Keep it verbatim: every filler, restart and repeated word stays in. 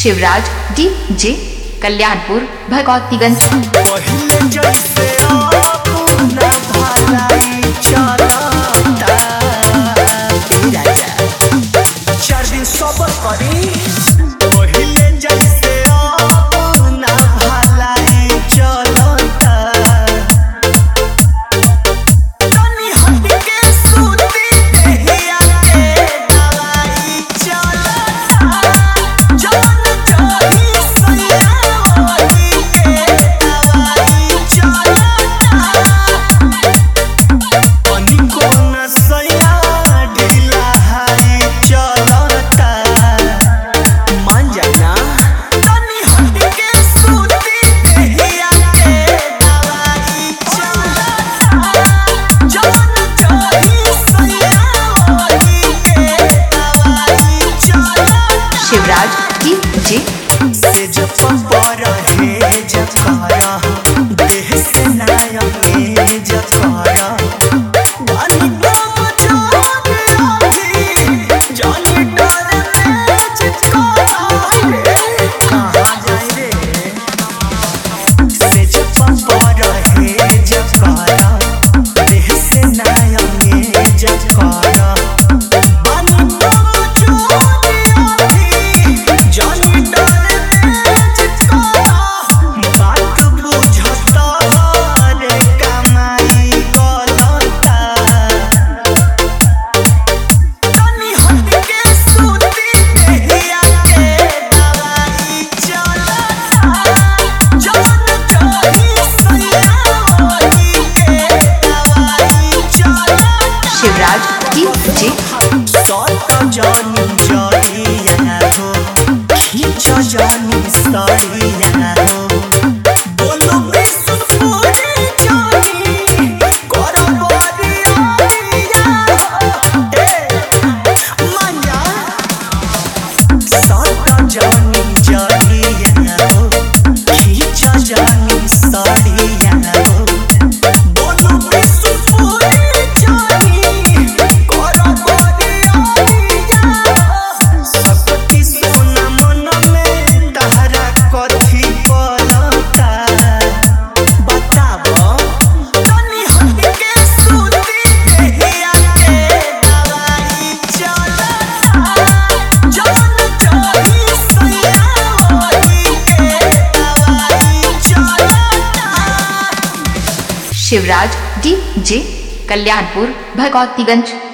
Shivraj DJ Kalyanpur Bhagwatiganj. पहिले जैसे अपना भलाई चलता चार दिन सबर करी। पहिले जैसे अपना भलाई चलता तनी हट के सूती देहिया के दवाई चलता जवन चोरी सयावरी के दवाई चलता पनी कोन सया ढीला हाई चलता मान जाना तनी हट के सूती देहिया के दवाई चलता जवन चोरी सयावरी के दवाई चलता शिवराज डीजे से जब पर है जकारा देह से नया है जकारा बानी कम जान आधी जानी डर में जकारा कहाँ जाए रे से जब पर है जकारा देह से नया है जकारा बानी कम जान आधी जानी डर में जकारा बात बुझता रे कमाई गलता तनी हट के सूती देहिया के दवाई चलता जवन चोरी सयावरी के दवाई चलता शिवराज डीजे सत जानी जरिया हो खींच जानी सरिया हो बोलो विश्वपुरी जानी कर बरिया ए माया सत जानी जरिया हो खींच जानी सरिया हो बोलो विश्वपुरी जानी कर बरिया सकती सोना मन में तहरा कथी पलता बताबो तनी हट के सूती देहिया के दवाई चलता जवन चोरी सयावरी के दवाई चलता शिवराज डीजे कल्याणपुर भगवतीगंज।